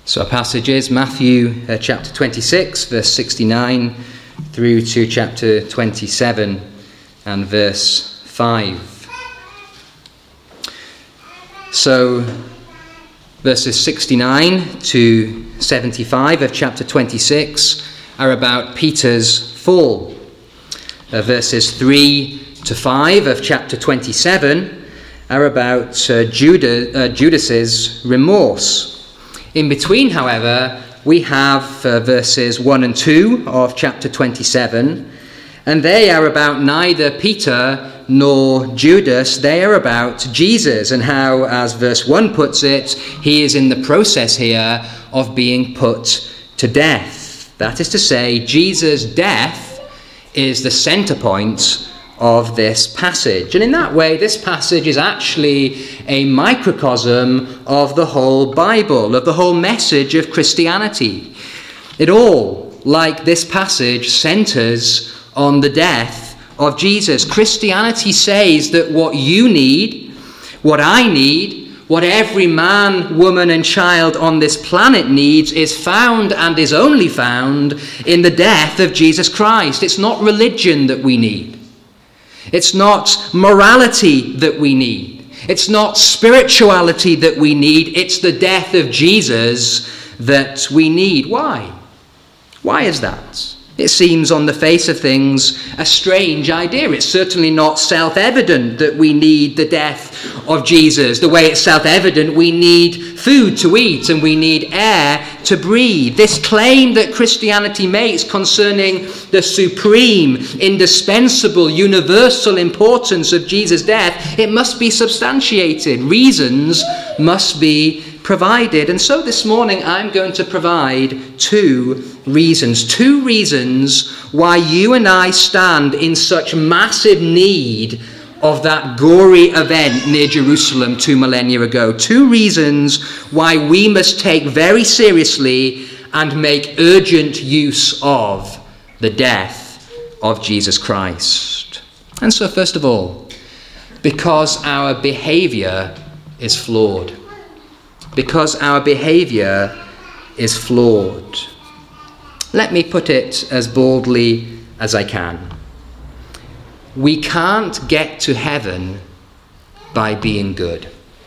So our passage is Matthew chapter 26, verse 69, through to chapter 27 and verse 5. So verses 69 to 75 of chapter 26 are about Peter's fall. Verses 3 to 5 of chapter 27 are about Judas's remorse. In between, however, we have verses 1 and 2 of chapter 27, and they are about neither Peter nor Judas. They are about Jesus and how, as verse 1 puts it, he is in the process here of being put to death. That is to say, Jesus' death is the center point of this passage. And in that way, this passage is actually a microcosm of the whole Bible, of the whole message of Christianity. It all, like this passage, centers on the death of Jesus. Christianity says that what you need, what I need, what every man, woman, and child on this planet needs is found and is only found in the death of Jesus Christ. It's not religion that we need. It's not morality that we need. It's not spirituality that we need. It's the death of Jesus that we need. Why? Why is that? It seems on the face of things a strange idea. It's certainly not self-evident that we need the death of Jesus. The way it's self-evident we need food to eat and we need air to breathe. This claim that Christianity makes concerning the supreme, indispensable, universal importance of Jesus' death, it must be substantiated. Reasons must be provided. And so this morning I'm going to provide two reasons why you and I stand in such massive need of that gory event near Jerusalem 2 millennia ago. Two reasons why we must take very seriously and make urgent use of the death of Jesus Christ. And so first of all, because our behavior is flawed. Because our behavior is flawed. Let me put it as boldly as I can. We can't get to heaven by being good.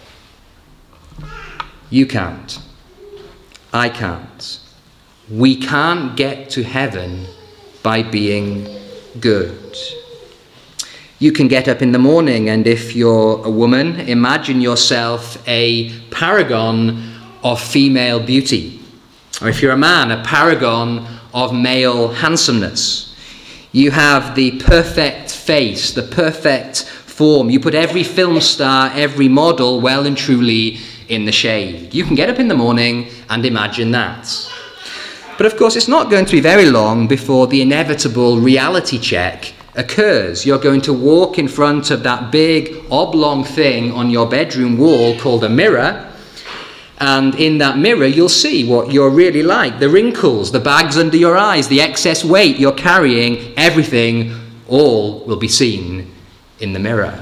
You can't. I can't. We can't get to heaven by being good. You can get up in the morning, and if you're a woman, imagine yourself a paragon of female beauty. Or if you're a man, a paragon of male handsomeness. You have the perfect face, the perfect form. You put every film star, every model well and truly in the shade. You can get up in the morning and imagine that. But of course, it's not going to be very long before the inevitable reality check occurs. You're going to walk in front of that big oblong thing on your bedroom wall called a mirror, and in that mirror you'll see what you're really like. The wrinkles, the bags under your eyes, the excess weight you're carrying, everything, all will be seen in the mirror.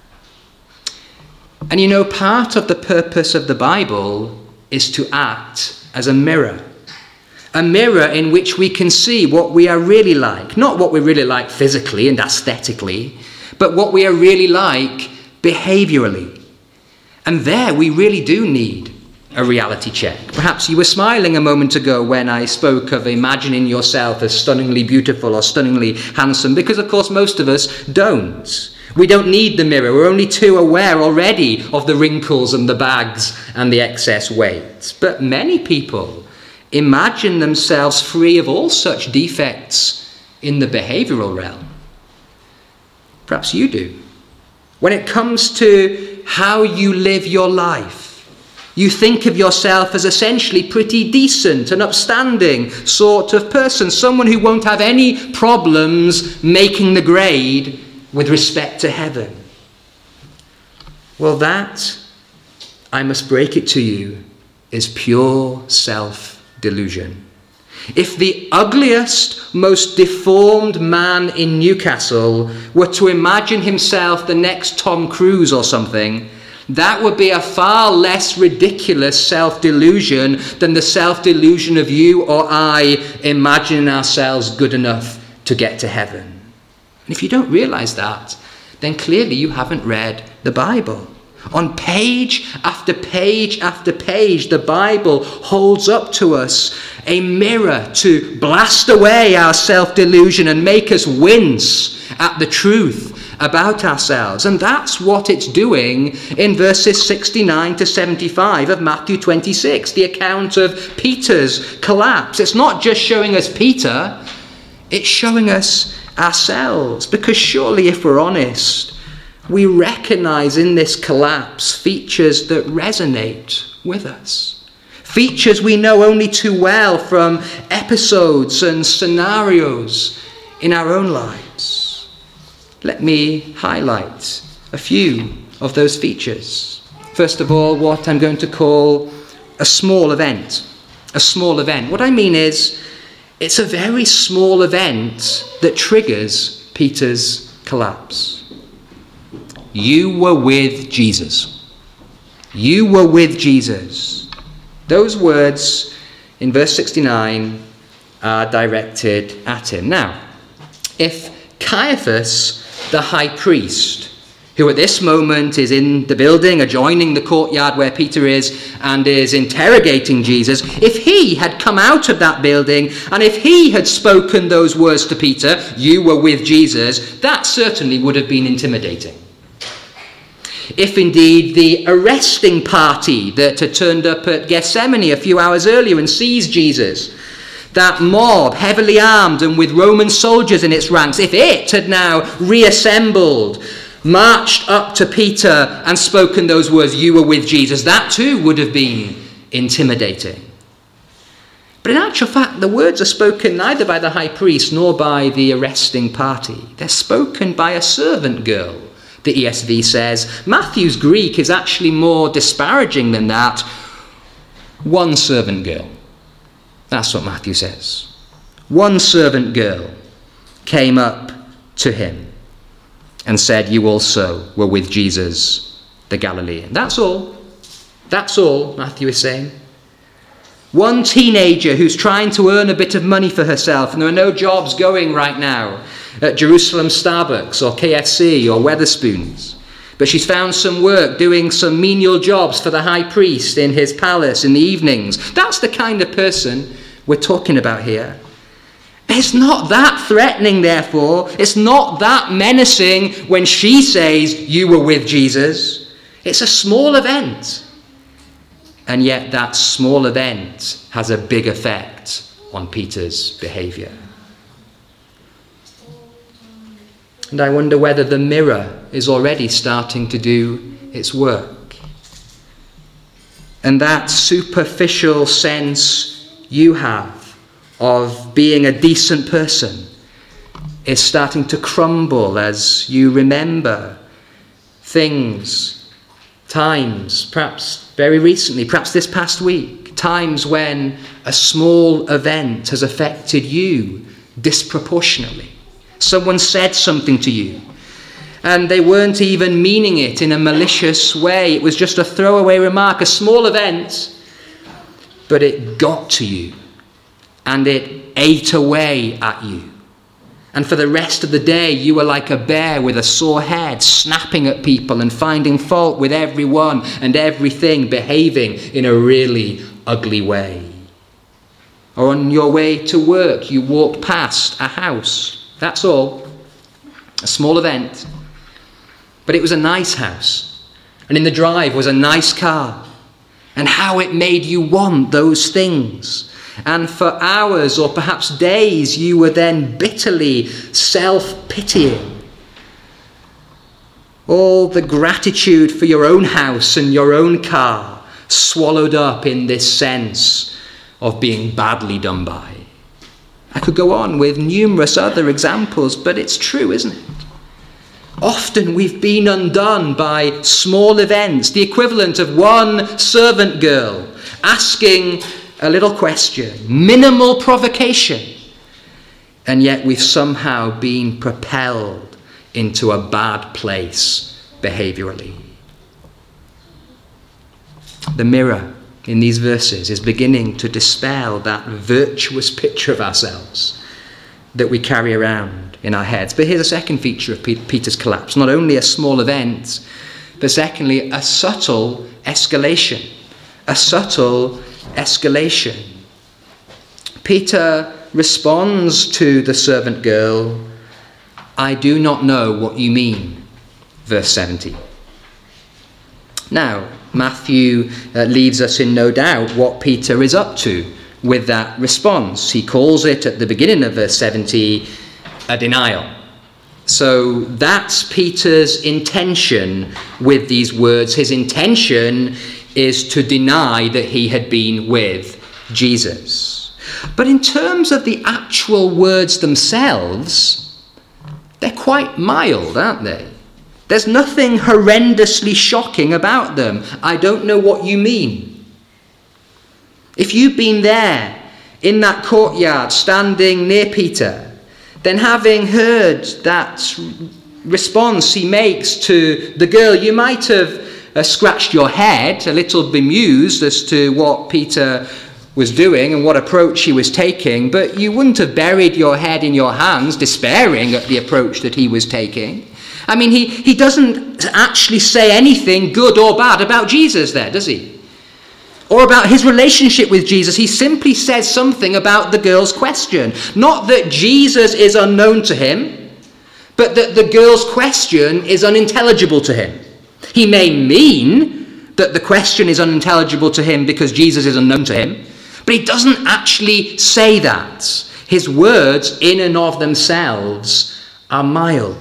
And you know, part of the purpose of the Bible is to act as a mirror. A mirror in which we can see what we are really like. Not what we're really like physically and aesthetically, but what we are really like behaviorally. And there we really do need a reality check. Perhaps you were smiling a moment ago when I spoke of imagining yourself as stunningly beautiful or stunningly handsome, because of course most of us don't. We don't need the mirror. We're only too aware already of the wrinkles and the bags and the excess weight. But many people imagine themselves free of all such defects in the behavioral realm. Perhaps you do. When it comes to how you live your life, you think of yourself as essentially pretty decent and upstanding sort of person, someone who won't have any problems making the grade with respect to heaven. Well, that, I must break it to you, is pure self-delusion. If the ugliest, most deformed man in Newcastle were to imagine himself the next Tom Cruise or something, that would be a far less ridiculous self-delusion than the self-delusion of you or I imagining ourselves good enough to get to heaven. And if you don't realize that, then clearly you haven't read the Bible. On page after page after page, the Bible holds up to us a mirror to blast away our self-delusion and make us wince at the truth about ourselves. And that's what it's doing in verses 69 to 75 of Matthew 26, the account of Peter's collapse. It's not just showing us Peter, it's showing us ourselves. Because surely, if we're honest, we recognize in this collapse features that resonate with us. Features we know only too well from episodes and scenarios in our own lives. Let me highlight a few of those features. First of all, what I'm going to call a small event. A small event. What I mean is, it's a very small event that triggers Peter's collapse. You were with Jesus. You were with Jesus. Those words in verse 69 are directed at him. Now, if Caiaphas, the high priest, who at this moment is in the building adjoining the courtyard where Peter is and is interrogating Jesus, if he had come out of that building and if he had spoken those words to Peter, you were with Jesus, that certainly would have been intimidating. If indeed the arresting party that had turned up at Gethsemane a few hours earlier and seized Jesus, that mob, heavily armed and with Roman soldiers in its ranks, if it had now reassembled, marched up to Peter and spoken those words, you were with Jesus, that too would have been intimidating. But in actual fact, the words are spoken neither by the high priest nor by the arresting party. They're spoken by a servant girl, the ESV says. Matthew's Greek is actually more disparaging than that. One servant girl. That's what Matthew says. One servant girl came up to him and said, you also were with Jesus, the Galilean. That's all. That's all, Matthew is saying. One teenager who's trying to earn a bit of money for herself, and there are no jobs going right now at Jerusalem Starbucks or KFC or Wetherspoons. But she's found some work doing some menial jobs for the high priest in his palace in the evenings. That's the kind of person we're talking about here. It's not that threatening, therefore. It's not that menacing when she says, you were with Jesus. It's a small event. And yet that small event has a big effect on Peter's behavior. And I wonder whether the mirror is already starting to do its work. And that superficial sense you have of being a decent person is starting to crumble as you remember things, times, perhaps very recently, perhaps this past week, times when a small event has affected you disproportionately. Someone said something to you, and they weren't even meaning it in a malicious way. It was just a throwaway remark, a small event, but it got to you, and it ate away at you. And for the rest of the day, you were like a bear with a sore head, snapping at people and finding fault with everyone and everything, behaving in a really ugly way. Or on your way to work, you walked past a house. That's all. A small event. But it was a nice house. And in the drive was a nice car. And how it made you want those things. And for hours or perhaps days, you were then bitterly self-pitying. All the gratitude for your own house and your own car swallowed up in this sense of being badly done by. I could go on with numerous other examples, but it's true, isn't it? Often we've been undone by small events, the equivalent of one servant girl asking a little question, minimal provocation, and yet we've somehow been propelled into a bad place behaviorally. The mirror in these verses is beginning to dispel that virtuous picture of ourselves that we carry around in our heads. But here's a second feature of Peter's collapse. Not only a small event, but secondly, a subtle escalation. A subtle escalation. Peter responds to the servant girl, "I do not know what you mean," verse 70. Now, Matthew leaves us in no doubt what Peter is up to with that response. He calls it at the beginning of verse 70 a denial. So that's Peter's intention with these words. His intention is to deny that he had been with Jesus. But in terms of the actual words themselves, they're quite mild, aren't they? There's nothing horrendously shocking about them. I don't know what you mean. If you've been there in that courtyard standing near Peter, then having heard that response he makes to the girl, you might have scratched your head, a little bemused as to what Peter was doing and what approach he was taking, but you wouldn't have buried your head in your hands, despairing at the approach that he was taking. I mean, he doesn't actually say anything good or bad about Jesus there, does he? Or about his relationship with Jesus. He simply says something about the girl's question. Not that Jesus is unknown to him, but that the girl's question is unintelligible to him. He may mean that the question is unintelligible to him because Jesus is unknown to him, but he doesn't actually say that. His words in and of themselves are mild.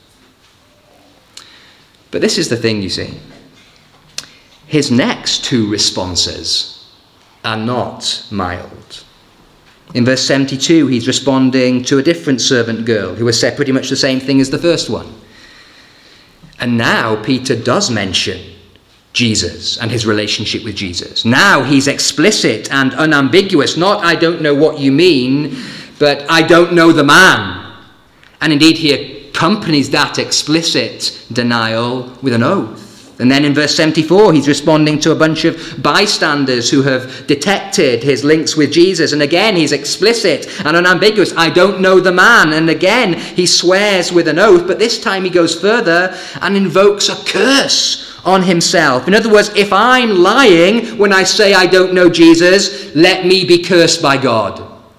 But this is the thing, you see. His next two responses are not mild. In verse 72, he's responding to a different servant girl who has said pretty much the same thing as the first one. And now Peter does mention Jesus and his relationship with Jesus. Now he's explicit and unambiguous. Not, I don't know what you mean, but I don't know the man. And indeed he accompanies that explicit denial with an oath. And then in verse 74, he's responding to a bunch of bystanders who have detected his links with Jesus. And again, he's explicit and unambiguous. I don't know the man. And again, he swears with an oath. But this time he goes further and invokes a curse on himself. In other words, if I'm lying when I say I don't know Jesus, let me be cursed by God.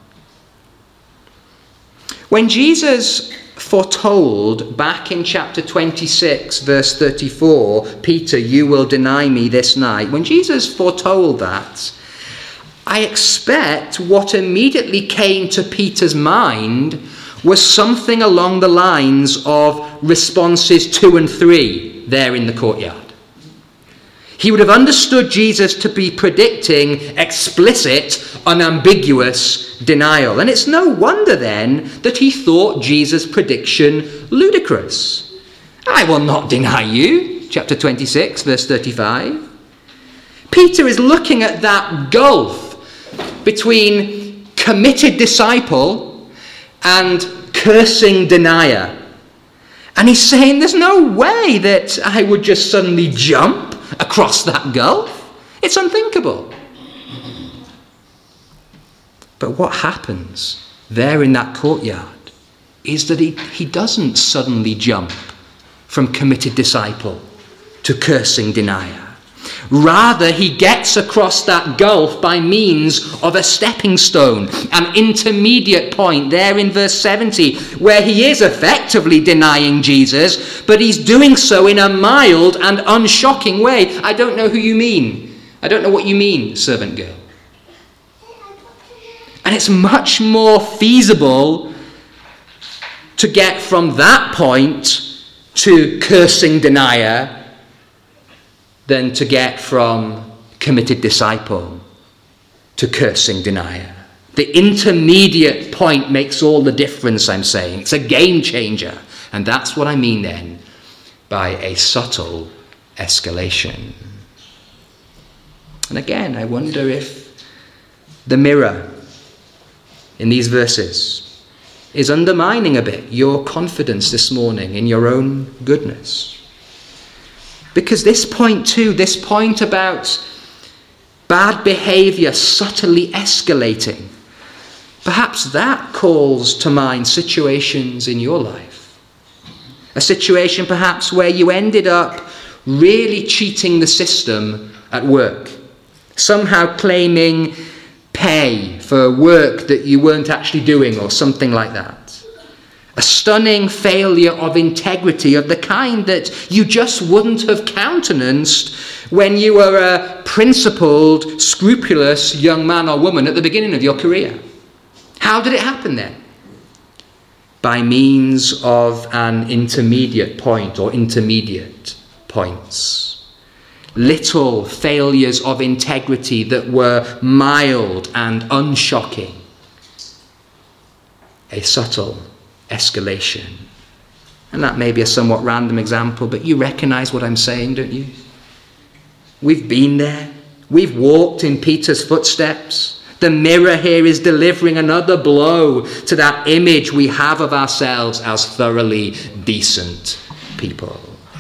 When Jesus foretold back in chapter 26, verse 34, Peter, you will deny me this night. When Jesus foretold that, I expect what immediately came to Peter's mind was something along the lines of responses 2 and 3 there in the courtyard. He would have understood Jesus to be predicting explicit, unambiguous denial. And it's no wonder then that he thought Jesus' prediction ludicrous. I will not deny you, chapter 26, verse 35. Peter is looking at that gulf between committed disciple and cursing denier. And he's saying there's no way that I would just suddenly jump across that gulf. It's unthinkable. But what happens there in that courtyard is that he doesn't suddenly jump from committed disciple to cursing denier. Rather, he gets across that gulf by means of a stepping stone, an intermediate point there in verse 70, where he is effectively denying Jesus, but he's doing so in a mild and unshocking way. I don't know who you mean. I don't know what you mean, servant girl. And it's much more feasible to get from that point to cursing denier than to get from committed disciple to cursing denier. The intermediate point makes all the difference, I'm saying. It's a game changer. And that's what I mean then by a subtle escalation. And again, I wonder if the mirror in these verses is undermining a bit your confidence this morning in your own goodness. Because this point too, this point about bad behavior subtly escalating. Perhaps that calls to mind situations in your life. A situation perhaps where you ended up really cheating the system at work, somehow claiming pay for work that you weren't actually doing or something like that. A stunning failure of integrity of the kind that you just wouldn't have countenanced when you were a principled, scrupulous young man or woman at the beginning of your career. How did it happen then? By means of an intermediate point or intermediate points. Little failures of integrity that were mild and unshocking. A subtle escalation. And that may be a somewhat random example, but you recognize what I'm saying, don't you? We've been there. We've walked in Peter's footsteps. The mirror here is delivering another blow to that image we have of ourselves as thoroughly decent people.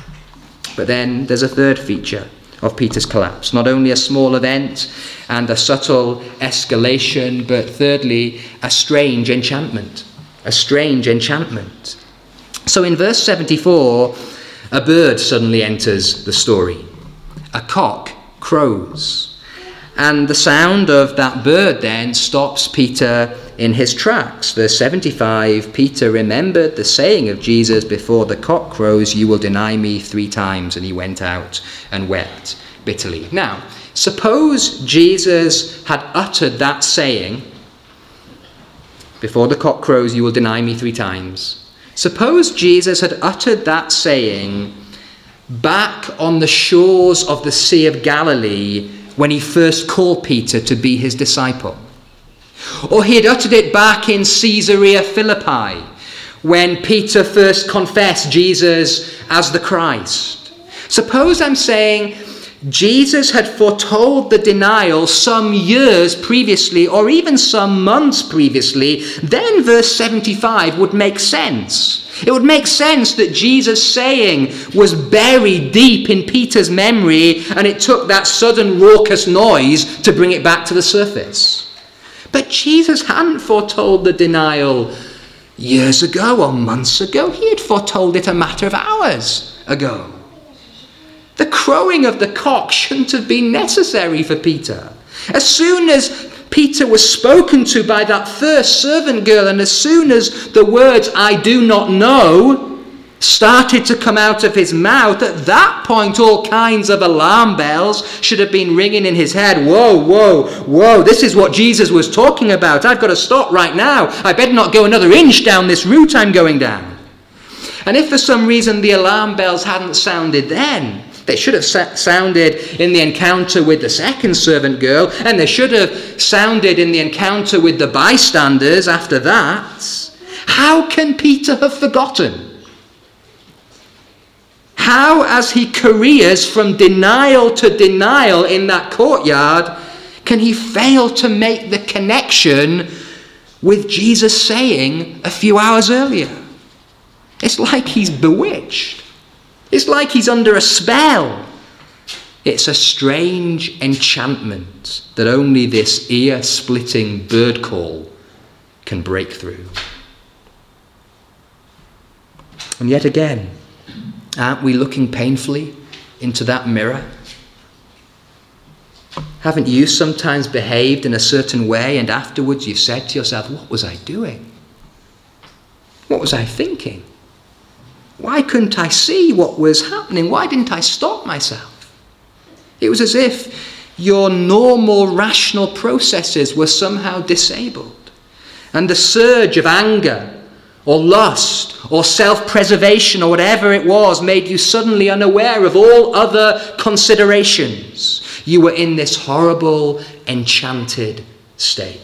But then there's a third feature of Peter's collapse. Not only a small event and a subtle escalation, but thirdly, a strange enchantment. A strange enchantment. So in verse 74, a bird suddenly enters the story. A cock crows. And the sound of that bird then stops Peter in his tracks. Verse 75, Peter remembered the saying of Jesus, before the cock crows, you will deny me 3 times. And he went out and wept bitterly. Now, suppose Jesus had uttered that saying, before the cock crows, you will deny me 3 times. Suppose Jesus had uttered that saying back on the shores of the Sea of Galilee when he first called Peter to be his disciple. Or he had uttered it back in Caesarea Philippi when Peter first confessed Jesus as the Christ. Suppose I'm saying Jesus had foretold the denial some years previously or even some months previously, then verse 75 would make sense. It would make sense that Jesus' saying was buried deep in Peter's memory and it took that sudden raucous noise to bring it back to the surface. But Jesus hadn't foretold the denial years ago or months ago. He had foretold it a matter of hours ago. The crowing of the cock shouldn't have been necessary for Peter. As soon as Peter was spoken to by that first servant girl, and as soon as the words, I do not know, started to come out of his mouth, at that point all kinds of alarm bells should have been ringing in his head. Whoa, this is what Jesus was talking about. I've got to stop right now. I better not go another inch down this route I'm going down. And if for some reason the alarm bells hadn't sounded then, they should have sounded in the encounter with the second servant girl, and they should have sounded in the encounter with the bystanders after that. How can Peter have forgotten? How, as he careers from denial to denial in that courtyard, can he fail to make the connection with Jesus saying a few hours earlier? It's like he's bewitched. It's like he's under a spell. It's a strange enchantment that only this ear-splitting bird call can break through. And yet again, aren't we looking painfully into that mirror? Haven't you sometimes behaved in a certain way and afterwards you've said to yourself, what was I doing? What was I thinking? Why couldn't I see what was happening? Why didn't I stop myself? It was as if your normal rational processes were somehow disabled. And the surge of anger or lust or self-preservation or whatever it was made you suddenly unaware of all other considerations. You were in this horrible, enchanted state.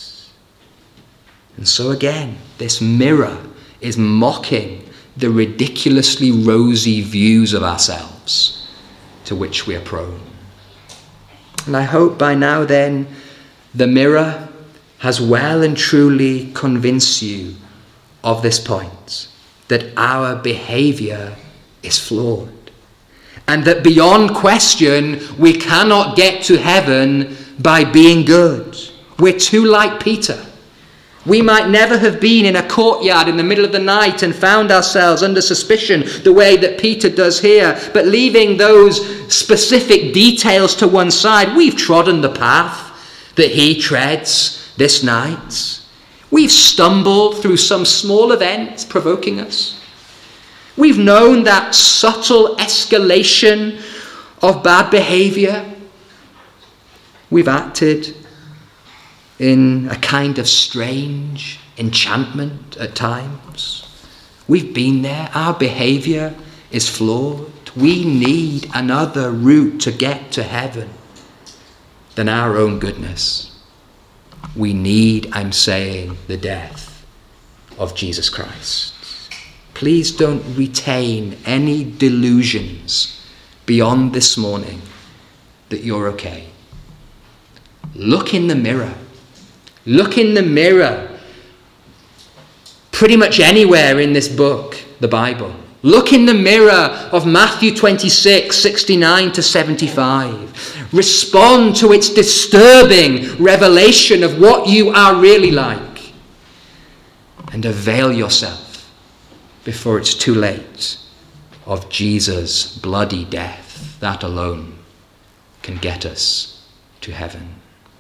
And so again, this mirror is mocking the ridiculously rosy views of ourselves to which we are prone. And I hope by now then the mirror has well and truly convinced you of this point, that our behavior is flawed. and that beyond question, we cannot get to heaven by being good. We're too like Peter. We might never have been in a courtyard in the middle of the night and found ourselves under suspicion the way that Peter does here, but leaving those specific details to one side, we've trodden the path that he treads this night. We've stumbled through some small event provoking us. We've known that subtle escalation of bad behavior. We've acted in a kind of strange enchantment at times. We've been there. Our behavior is flawed. We need another route to get to heaven than our own goodness. We need, I'm saying, the death of Jesus Christ. Please don't retain any delusions beyond this morning that you're okay. Look in the mirror. Look in the mirror pretty much anywhere in this book, the Bible. Look in the mirror of Matthew 26, 69 to 75. Respond to its disturbing revelation of what you are really like. And avail yourself, before it's too late, of Jesus' bloody death. That alone can get us to heaven.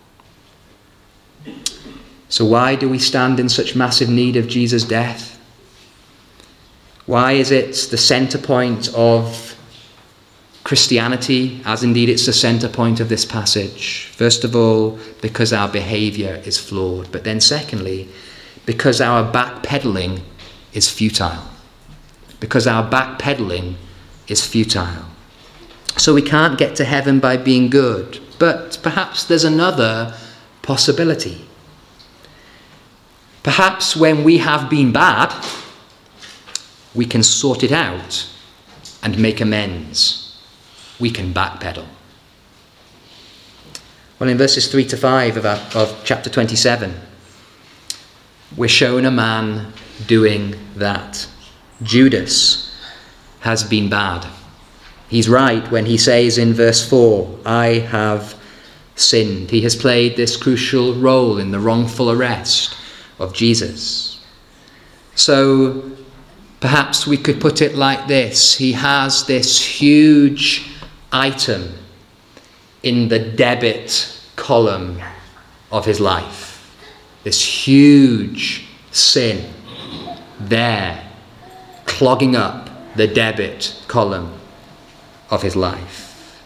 So why do we stand in such massive need of Jesus' death? Why is it the centre point of Christianity, as indeed it's the centre point of this passage? First of all, because our behaviour is flawed. But then secondly, because our backpedaling is futile. Because our backpedaling is futile. So we can't get to heaven by being good. But perhaps there's another possibility. Perhaps when we have been bad, we can sort it out and make amends. We can backpedal. Well, in verses 3 to 5 of chapter 27, we're shown a man doing that. Judas has been bad. He's right when he says in verse 4, I have sinned. He has played this crucial role in the wrongful arrest of Jesus. So perhaps we could put it like this. He has this huge item in the debit column of his life. This huge sin there, clogging up the debit column of his life.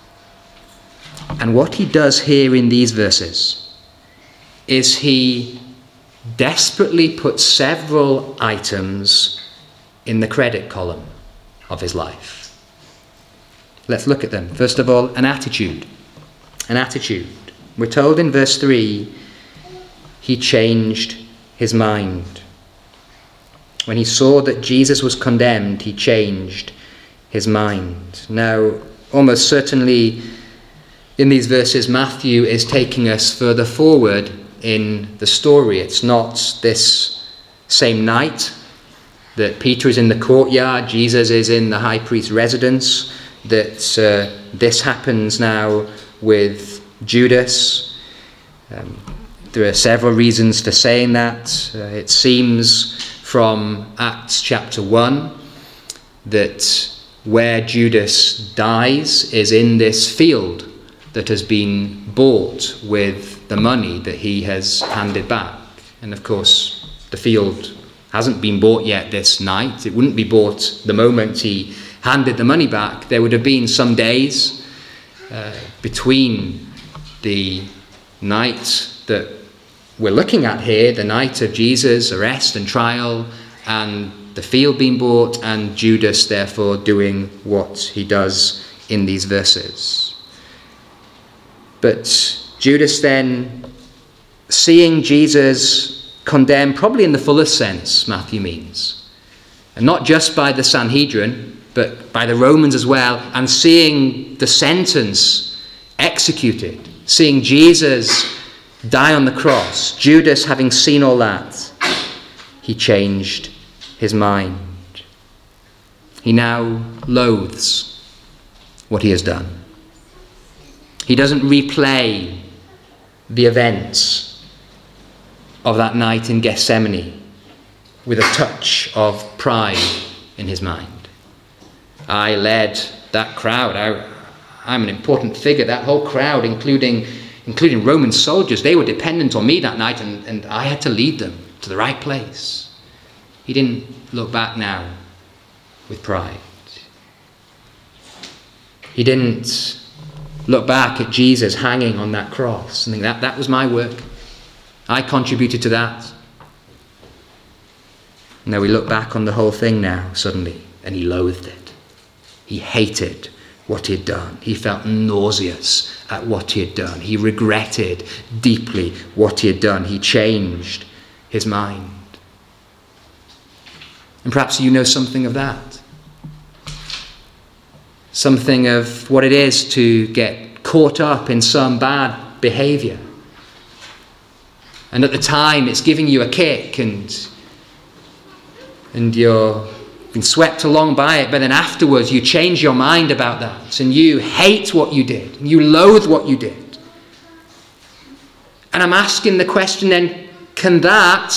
And what he does here in these verses is he desperately puts several items in the credit column of his life. Let's look at them. First of all, an attitude. An attitude. We're told in verse 3, he changed his mind. When he saw that Jesus was condemned, he changed his mind. Now, almost certainly in these verses, Matthew is taking us further forward in the story. It's not this same night that Peter is in the courtyard, Jesus is in the high priest's residence, that this happens now with Judas. There are several reasons for saying that. It seems from Acts chapter 1 that where Judas dies is in this field that has been bought with the money that he has handed back. And of course, the field hasn't been bought yet this night. It wouldn't be bought the moment he handed the money back. There would have been some days between the night that we're looking at here, the night of Jesus' arrest and trial, and the field being bought, and Judas therefore doing what he does in these verses. But Judas then, seeing Jesus condemned, probably in the fullest sense, Matthew means, and not just by the Sanhedrin, but by the Romans as well, and seeing the sentence executed, seeing Jesus die on the cross, Judas, having seen all that, he changed his mind. He now loathes what he has done. He doesn't replay the events of that night in Gethsemane with a touch of pride in his mind. I led that crowd. I'm an important figure. That whole crowd, including Roman soldiers, they were dependent on me that night, and I had to lead them to the right place. He didn't look back now with pride. He didn't look back at Jesus hanging on that cross and think that was my work. I contributed to that. No, we look back on the whole thing now suddenly, and he loathed it. He hated what he had done. He felt nauseous at what he had done. He regretted deeply what he had done. He changed his mind. And perhaps you know something of that. Something of what it is to get caught up in some bad behavior. And at the time it's giving you a kick and you're been swept along by it, but then afterwards you change your mind about that and you hate what you did, and you loathe what you did. And I'm asking the question then, can that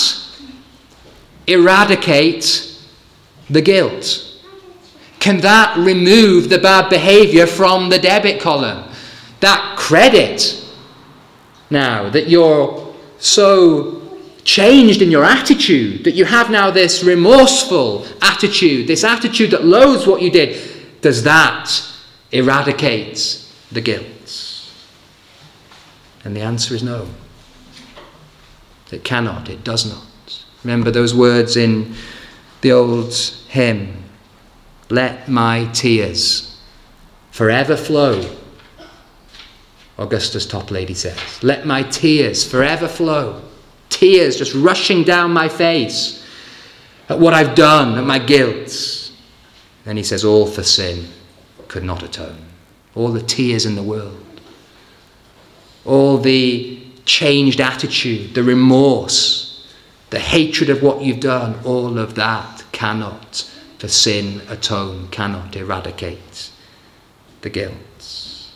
eradicate the guilt? Can that remove the bad behavior from the debit column? That credit, now that you're so changed in your attitude, that you have now this remorseful attitude, this attitude that loathes what you did, does that eradicate the guilt? And the answer is no. It cannot, it does not. Remember those words in the old hymn, "Let my tears forever flow," Augustus Toplady says. Let my tears forever flow. Tears just rushing down my face at what I've done, at my guilt. Then he says, all for sin could not atone. All the tears in the world, all the changed attitude, the remorse, the hatred of what you've done, all of that cannot, for sin, atone, cannot eradicate the guilt.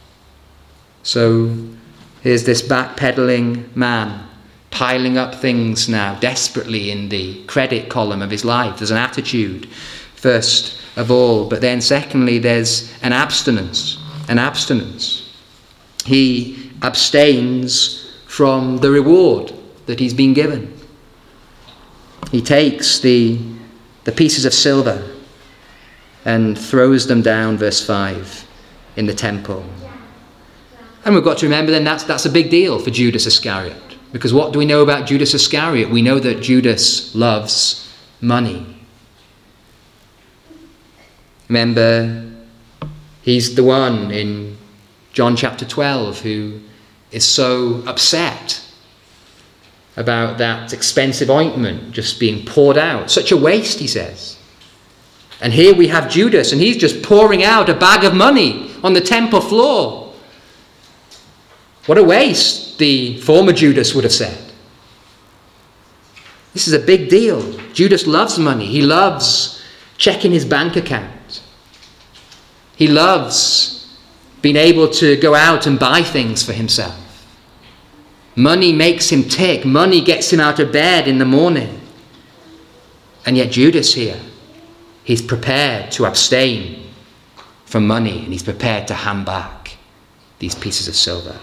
So here's this backpedaling man, piling up things now desperately in the credit column of his life. There's an attitude, first of all, but then secondly, there's an abstinence. An abstinence. He abstains from the reward that he's been given. He takes the pieces of silver and throws them down, verse 5, in the temple. And we've got to remember then that's a big deal for Judas Iscariot. Because what do we know about Judas Iscariot? We know that Judas loves money. Remember, he's the one in John chapter 12 who is so upset about that expensive ointment just being poured out. Such a waste, he says. And here we have Judas, and he's just pouring out a bag of money on the temple floor. What a waste, the former Judas would have said. This is a big deal. Judas loves money. He loves checking his bank account. He loves being able to go out and buy things for himself. Money makes him tick. Money gets him out of bed in the morning. And yet Judas here, he's prepared to abstain from money, and he's prepared to hand back these pieces of silver.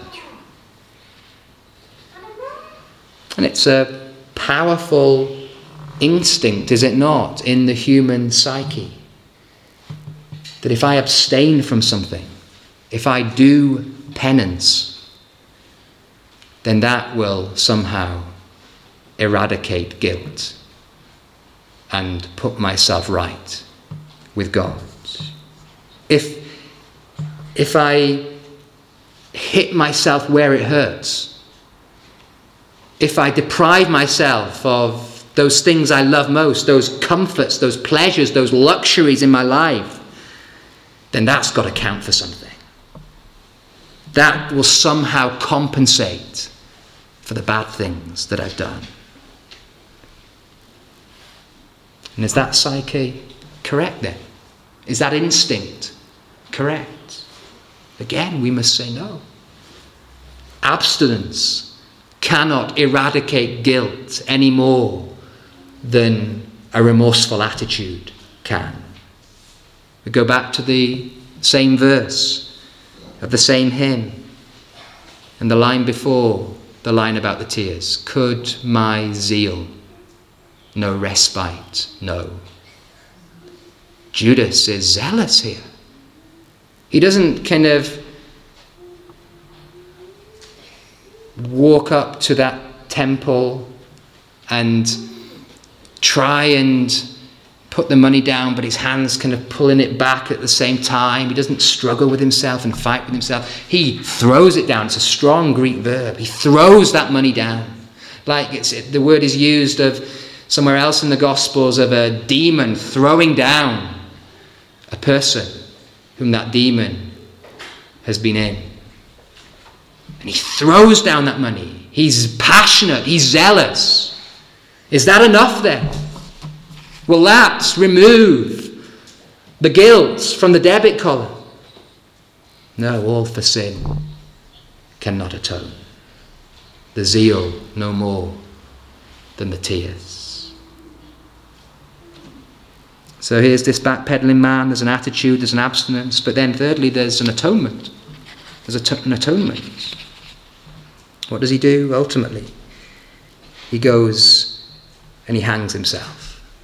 And it's a powerful instinct, is it not, in the human psyche, that if I abstain from something, if I do penance, then that will somehow eradicate guilt and put myself right with God. If I hit myself where it hurts, if I deprive myself of those things I love most, those comforts, those pleasures, those luxuries in my life, then that's got to count for something. That will somehow compensate for the bad things that I've done. And is that psyche correct then? Is that instinct correct? Again, we must say no. Abstinence cannot eradicate guilt any more than a remorseful attitude can. We go back to the same verse of the same hymn, and the line before, the line about the tears. Could my zeal no respite know? Judas is zealous here. He doesn't kind of walk up to that temple and try and put the money down, but his hand's kind of pulling it back at the same time. He doesn't struggle with himself and fight with himself. He throws it down. It's a strong Greek verb. He throws that money down. Like the word is used of somewhere else in the Gospels of a demon throwing down a person whom that demon has been in. And he throws down that money. He's passionate. He's zealous. Is that enough then? Will that remove the guilt from the debit column? No, all for sin cannot atone. The zeal no more than the tears. So here's this backpedaling man. There's an attitude, there's an abstinence, but then thirdly, there's an atonement. There's an atonement. What does he do ultimately? He goes and he hangs himself.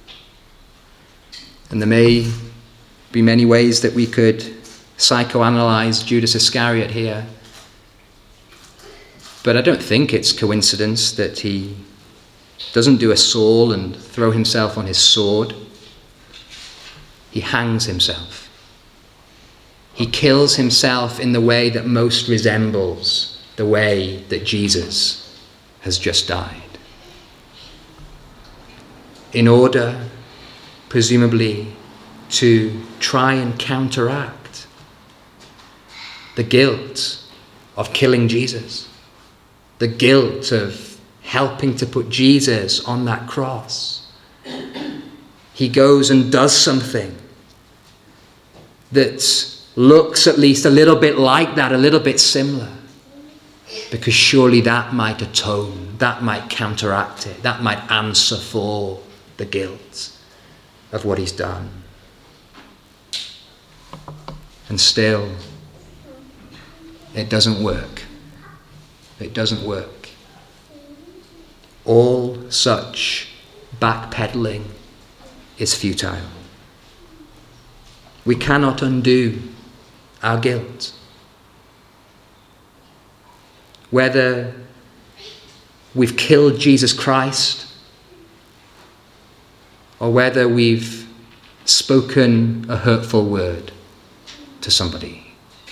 And there may be many ways that we could psychoanalyze Judas Iscariot here. But I don't think it's coincidence that he doesn't do a Saul and throw himself on his sword. He hangs himself. He kills himself in the way that most resembles the way that Jesus has just died. In order, presumably, to try and counteract the guilt of killing Jesus, the guilt of helping to put Jesus on that cross. He goes and does something that looks at least a little bit like that, a little bit similar, because surely that might atone, that might counteract it, that might answer for the guilt of what he's done. And still, it doesn't work. It doesn't work. All such backpedaling is futile. We cannot undo our guilt. Whether we've killed Jesus Christ, or whether we've spoken a hurtful word to somebody.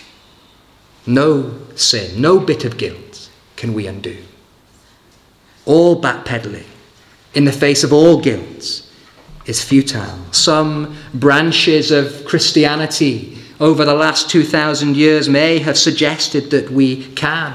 No sin, no bit of guilt can we undo. All backpedaling in the face of all guilt is futile. Some branches of Christianity over the last 2,000 years may have suggested that we can.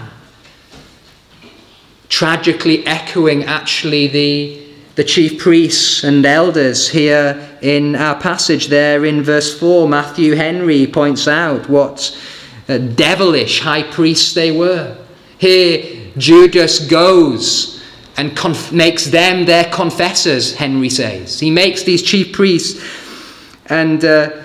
Tragically echoing actually the chief priests and elders here in our passage there in verse 4. Matthew Henry points out what devilish high priests they were. Here Judas goes and makes them their confessors, Henry says. He makes these chief priests and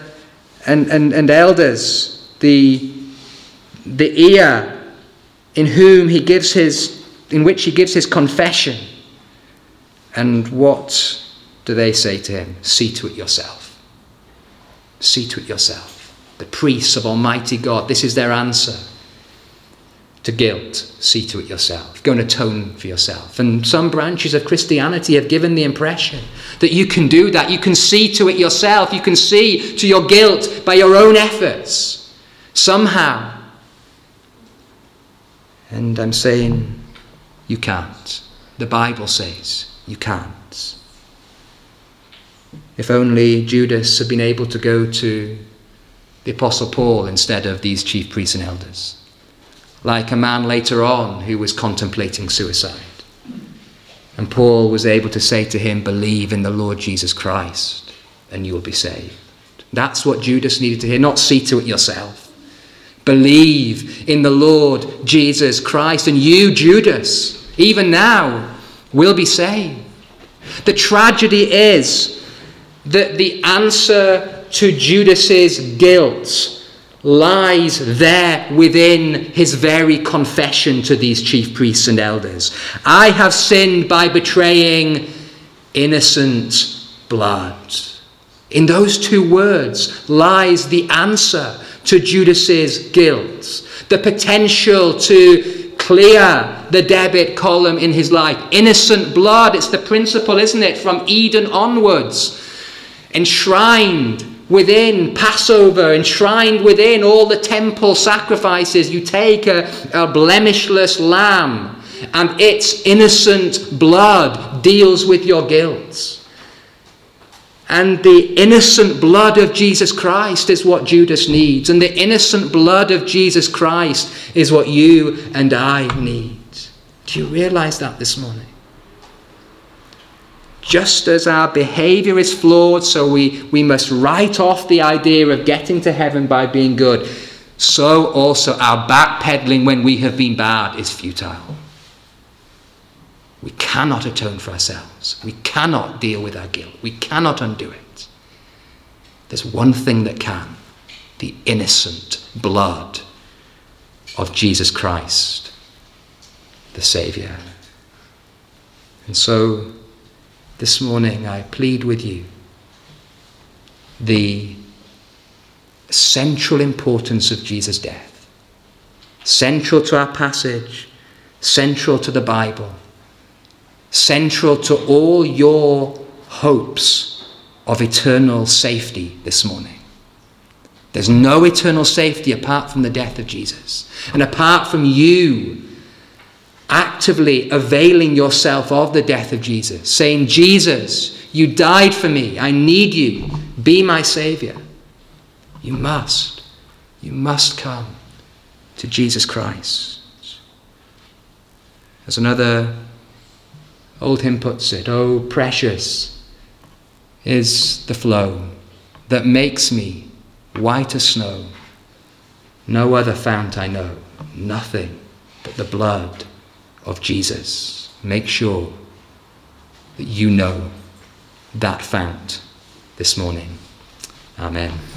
elders the ear in which he gives his confession. And what do they say to him? See to it yourself. See to it yourself. The priests of Almighty God, this is their answer to guilt. See to it yourself. Go and atone for yourself. And some branches of Christianity have given the impression that you can do that. You can see to it yourself. You can see to your guilt by your own efforts. Somehow. And I'm saying you can't. The Bible says you can't. If only Judas had been able to go to the Apostle Paul instead of these chief priests and elders. Like a man later on who was contemplating suicide. And Paul was able to say to him, believe in the Lord Jesus Christ and you will be saved. That's what Judas needed to hear, not see to it yourself. Believe in the Lord Jesus Christ, and you, Judas, even now, will be saved. The tragedy is that the answer to Judas's guilt lies there within his very confession to these chief priests and elders. I have sinned by betraying innocent blood. In those two words lies the answer to Judas's guilt, the potential to clear the debit column in his life. Innocent blood, it's the principle, isn't it, from Eden onwards, enshrined within Passover, enshrined within all the temple sacrifices. You take a blemishless lamb, and its innocent blood deals with your guilt. And the innocent blood of Jesus Christ is what Judas needs. And the innocent blood of Jesus Christ is what you and I need. Do you realize that this morning? Just as our behavior is flawed, so we must write off the idea of getting to heaven by being good, so also our backpedaling when we have been bad is futile. We cannot atone for ourselves. We cannot deal with our guilt. We cannot undo it. There's one thing that can: the innocent blood of Jesus Christ, the Saviour. And so this morning I plead with you the central importance of Jesus' death, central to our passage, central to the Bible, central to all your hopes of eternal safety this morning. There's no eternal safety apart from the death of Jesus, and apart from you actively availing yourself of the death of Jesus, saying, Jesus, you died for me, I need you, be my Saviour. You must come to Jesus Christ. As another old hymn puts it, oh, precious is the flow that makes me white as snow. No other fount I know, nothing but the blood of Jesus. Make sure that you know that fount this morning. Amen.